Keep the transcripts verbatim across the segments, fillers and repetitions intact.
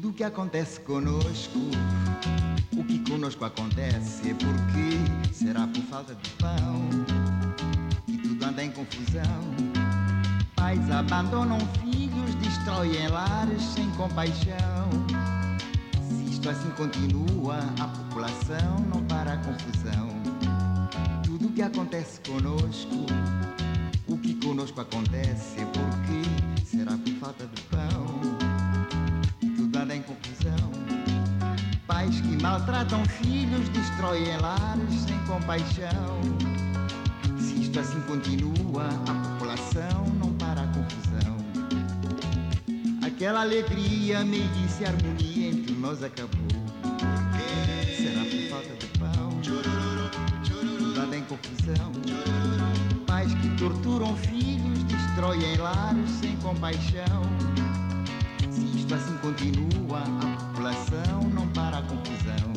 Tudo o que acontece conosco, o que conosco acontece é porque será por falta de pão que tudo anda em confusão. Pais abandonam filhos, destroem lares sem compaixão. Se isto assim continua, a população não para a confusão. Tudo o que acontece conosco, o que conosco acontece é porque será por falta de pão que tudo anda em confusão. Pais que maltratam filhos, destroem lares sem compaixão. Se isto assim continua, a população não para a confusão. Aquela alegria, meiguice e harmonia entre nós acabou. Será por falta de pão, tudo anda em confusão. Pais que torturam filhos, destroem lares sem compaixão. Se isto assim continua, a população não para a confusão.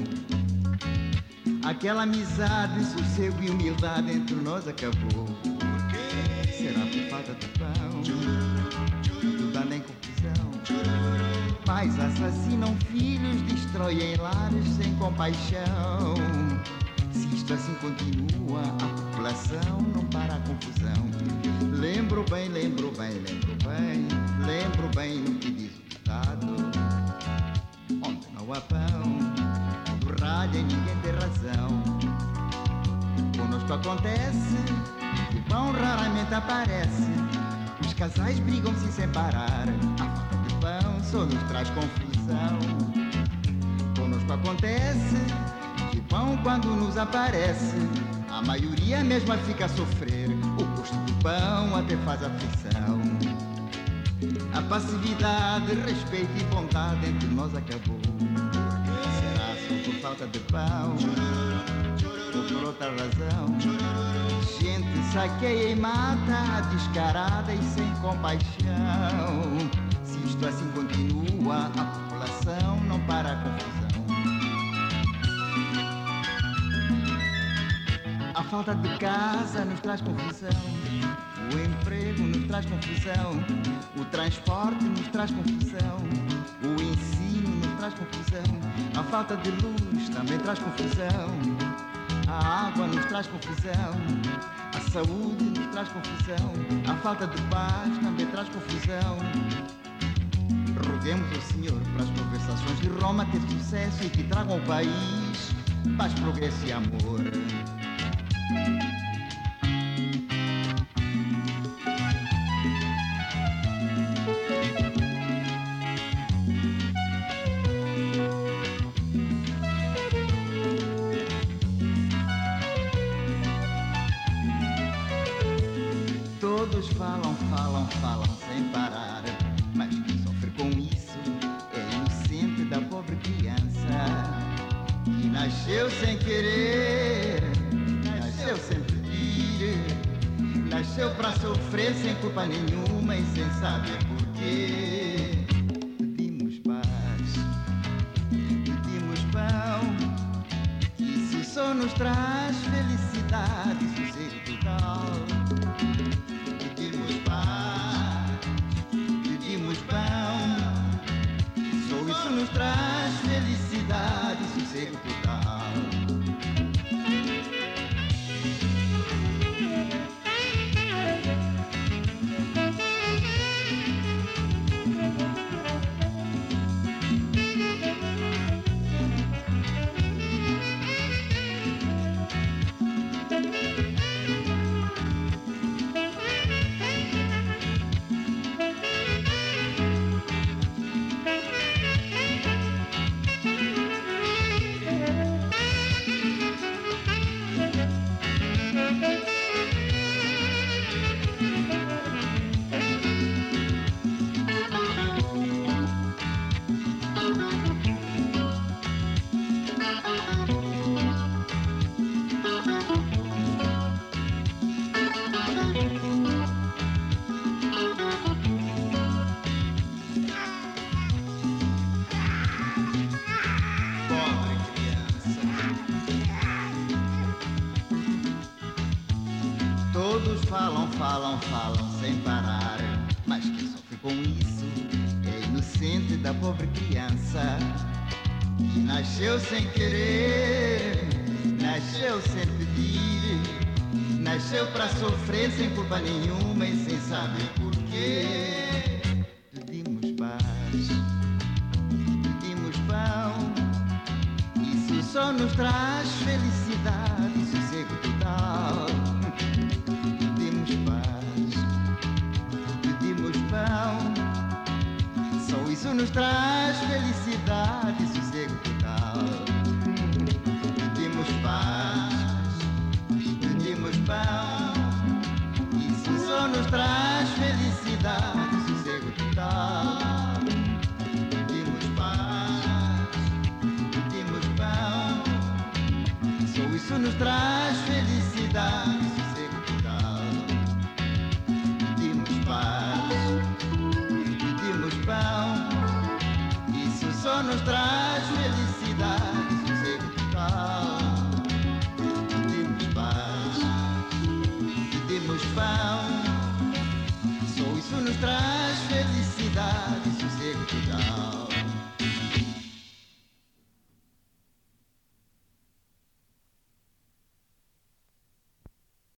Aquela amizade, sossego e humildade entre nós acabou. Será por falta de pão, tudo anda em confusão. Pais assassinam filhos, destroem lares sem compaixão. Se isto assim continua, a população não para a confusão. Lembro bem, lembro bem, lembro bem, lembro bem no que diz o ditado: onde não há pão, do rádio ninguém tem razão. Conosco acontece, o pão raramente aparece. Os casais brigam-se sem parar. A falta de pão só nos traz confusão. Conosco acontece, o pão quando nos aparece, a maioria mesma fica a sofrer. O custo do pão até faz aflição. A passividade, respeito e vontade entre nós acabou. Será só por falta de pão ou por outra razão? Gente saqueia e mata, descarada e sem compaixão. Se isto assim continua, a população não para a confusão. A falta de casa nos traz confusão. O emprego nos traz confusão. O transporte nos traz confusão. O ensino nos traz confusão. A falta de luz também traz confusão. A água nos traz confusão. A saúde nos traz confusão. A falta de paz também traz confusão. Roguemos ao Senhor para as conversações de Roma ter sucesso e que tragam ao país paz, progresso e amor. Todos falam, falam, falam sem parar, mas quem sofre com isso é a inocente da pobre criança que nasceu sem querer, nasceu sem pedir, nasceu pra sofrer sem culpa nenhuma e sem saber porquê. Pedimos paz, pedimos pão, isso só nos traz felicidade e sossego total. Pedimos paz, pedimos pão, só isso nos traz felicidade e sossego total. Todos falam, falam, falam sem parar, mas quem sofre com isso é inocente da pobre criança que nasceu sem querer, nasceu sem pedir, nasceu pra sofrer sem culpa nenhuma e sem saber porquê. Pedimos paz, pedimos pão, isso só nos traz felicidade e sossego total. Pedimos paz, pedimos pão, só isso nos traz felicidade e sossego total. Pedimos paz, pedimos pão, isso só nos traz felicidade e sossego total. Pedimos paz, pedimos pão, só isso nos traz felicidade e sossego total. Pedimos paz, pedimos pão, isso só nos traz felicidade e sossego total. Pedimos paz, pedimos pão, só isso nos traz